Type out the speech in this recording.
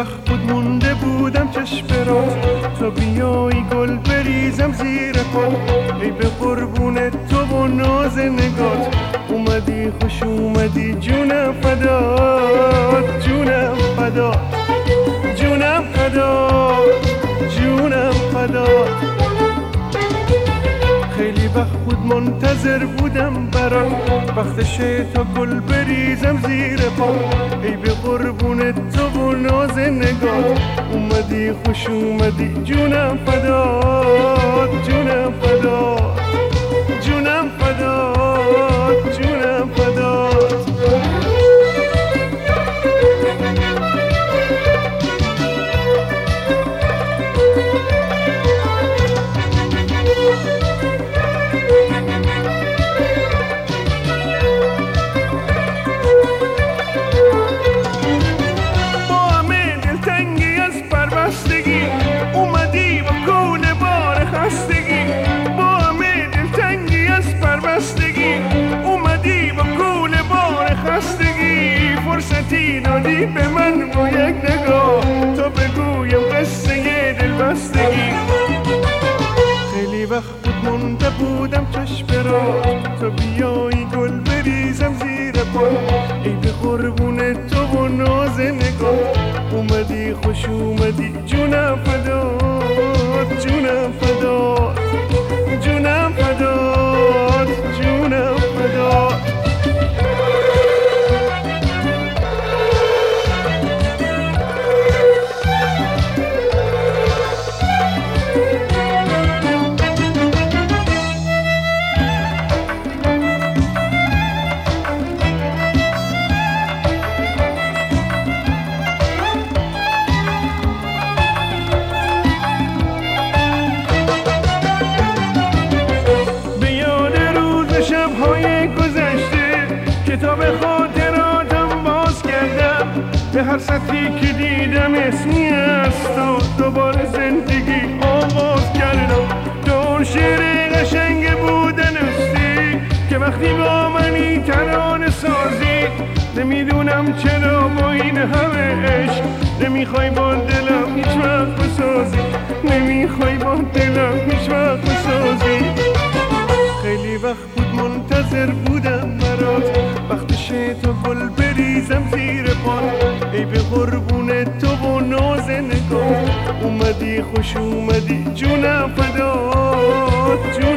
وقت بود مونده بودم چشم برات، تا بیایی گل بریزم زیر پات. ای به قربون تو و ناز نگات، اومدی خوش اومدی جونم فدات، جونم فدات، جونم فدات، جونم فدات. خیلی وقت بود منتظر بودم برات، وقتشه تا گل بریزم زیر پا. ای به قربون تو و ناز نگات، اومدی خوش اومدی جونم فدات، جونم فدات، جونم فدات، جونم فدات. اومدی با کول بار خستگی، با همه دلتنگی از پربستگی. اومدی با کول بار خستگی، فرصتی دادی به من با یک نگاه، تا بگویم قصه دلبستگی. خیلی وقت بود مونده بودم چشم برات، تا بیایی گل بریزم زیر پات. ای به قربون تو و ناز نگات، اومدی خوش اومدی جونم فدات، جونم فدات، جونم فدات، جونم فدات. شب‌های گذشته کتاب خاطراتم باز کردم، به هر سطری که دیدم اسمی است و دوباره زندگی آغاز کردم. تو شعر قشنگ بودن استی که وقتی با منی ترانه سازی، نمیدونم چرا با این همه عشق نمیخوای با دلم هیچ وقت بسازی، نمیخوای با دلم هیچ وقت بسازی. خیلی وقت بود منتظر بودم برات، وقتشه تا گل بریزم زیر پات. ای به قربون تو و ناز نگات، اومدی خوش اومدی جونم فدات،